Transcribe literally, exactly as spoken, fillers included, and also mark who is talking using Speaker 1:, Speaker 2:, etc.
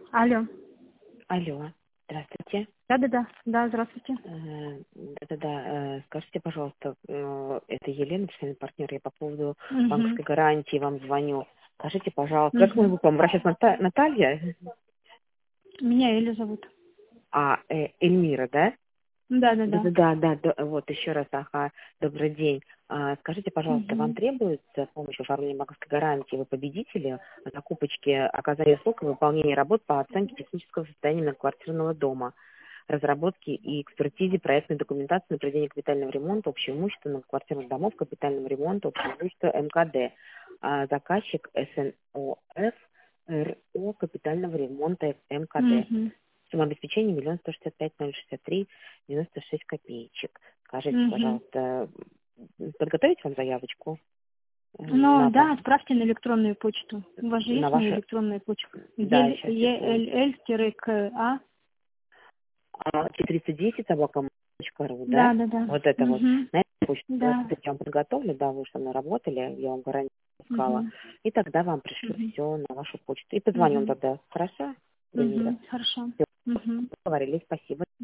Speaker 1: Алло.
Speaker 2: Алло, здравствуйте.
Speaker 1: Да-да-да. Да, здравствуйте.
Speaker 2: Э, Да-да-да, э, скажите, пожалуйста, э, это Елена, член партнер, я по поводу
Speaker 1: Угу.
Speaker 2: банковской гарантии вам звоню. Скажите, пожалуйста, как
Speaker 1: Угу.
Speaker 2: могу к вам обращаться? Ната- Наталья?
Speaker 1: Меня Эля зовут.
Speaker 2: А, э, Эльмира, да?
Speaker 1: Да-да-да.
Speaker 2: Да-да-да, да, да, вот еще раз, ага, добрый день. А, скажите, пожалуйста, вам
Speaker 1: Угу.
Speaker 2: требуется помощь в оформлении банковской гарантии? Вы победители в закупочке, оказания услуг и выполнения работ по оценке технического состояния многоквартирного дома, разработке и экспертизе проектной документации на проведение капитального ремонта, общего имущества многоквартирных домов, капитального ремонта, общего имущества МКД. А, заказчик СНОФ РО капитального ремонта МКД.
Speaker 1: Угу.
Speaker 2: Сумма обеспечения миллион сто шестьдесят пять ноль шестьдесят три девяносто шесть копеечек. Скажите,
Speaker 1: Угу.
Speaker 2: пожалуйста, подготовить вам заявочку э,
Speaker 1: Ну,
Speaker 2: на,
Speaker 1: да,
Speaker 2: по-
Speaker 1: отправьте на электронную почту. У вас же
Speaker 2: на
Speaker 1: есть моя
Speaker 2: вашу...
Speaker 1: электронная почта?
Speaker 2: Да, сейчас, секунду.
Speaker 1: ель-ка.
Speaker 2: четыреста десять собака ру, да?
Speaker 1: Да-да-да.
Speaker 2: Вот это вот.
Speaker 1: Угу.
Speaker 2: На эту почту
Speaker 1: Да.
Speaker 2: я вам подготовлю, да, вы же со мной работали, я вам гарантию пускала.
Speaker 1: Угу.
Speaker 2: И тогда вам пришлю
Speaker 1: Угу.
Speaker 2: все на вашу почту. И позвоним
Speaker 1: Угу.
Speaker 2: тогда. Хорошо, Эльмира?
Speaker 1: Угу. Хорошо.
Speaker 2: Все,
Speaker 1: Угу.
Speaker 2: договорились, спасибо.